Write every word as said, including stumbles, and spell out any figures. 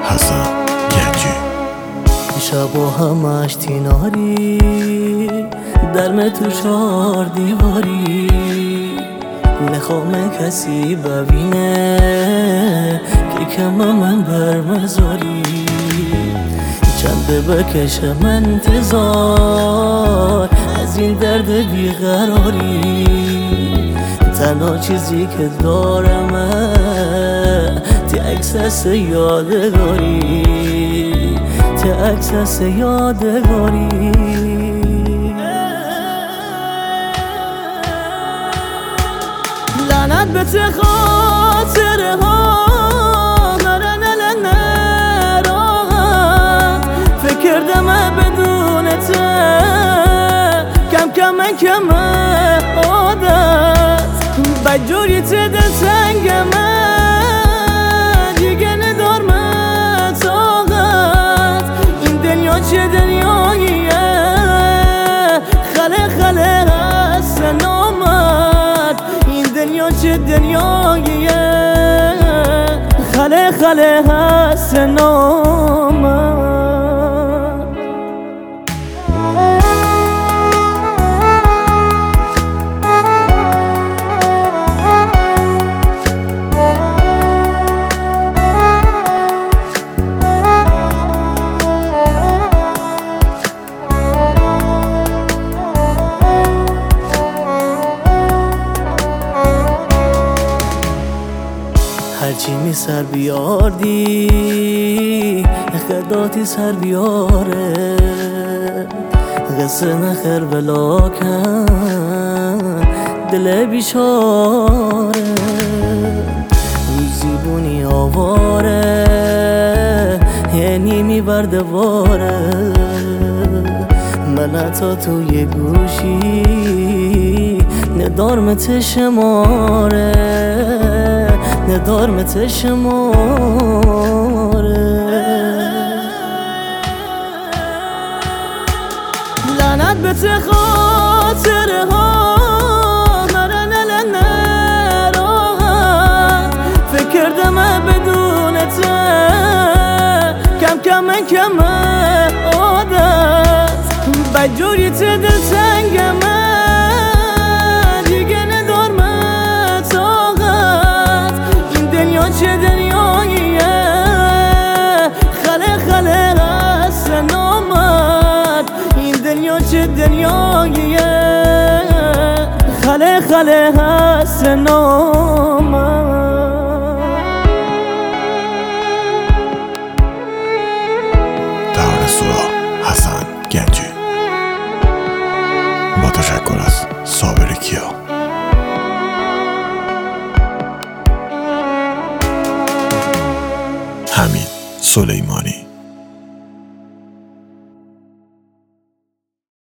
حسن گنجی. شبا همش تیناری درم تو چار دیواری، نخوام کسی ببینه که کم من برمزاری. چند بکشم انتظار از این درد بیقراری، تنها چیزی که دارمه تی اکسس یادگاری، تی اکسس یادگاری. لعنت به ته خاطره ها نرن نراحت، فکر کردم بدون ته کم کم کم عادت، بجوری ته دل تنگمه دیگه ندارم طاقت. این دنیا چه دنیاییه خله خله هست نامد، این دنیا چه دنیاییه خله خله هست نامد. هرچی می سر بیاردی خداتی سر بیاره، قصه نخر بلا کن دل بیچاره. روزی بونی آواره یعنی می برده واره، من تا توی گوشی ندارمت شماره، ندارمت شماره. لعنت به ته خاطره ها نرن نراحت، فکر کردم بدون ته کم کم کم عادت، بجوری ته دل تنگمه دیگه ندارم طاقت. این دنیا چه دنیاییه خله خله هست نامد، این دنیا چه دنیاییه خله خله هست نامد. دهان سوراخ حسن گنجی. با تشکر از صابر کیا. حمید سلیمانی.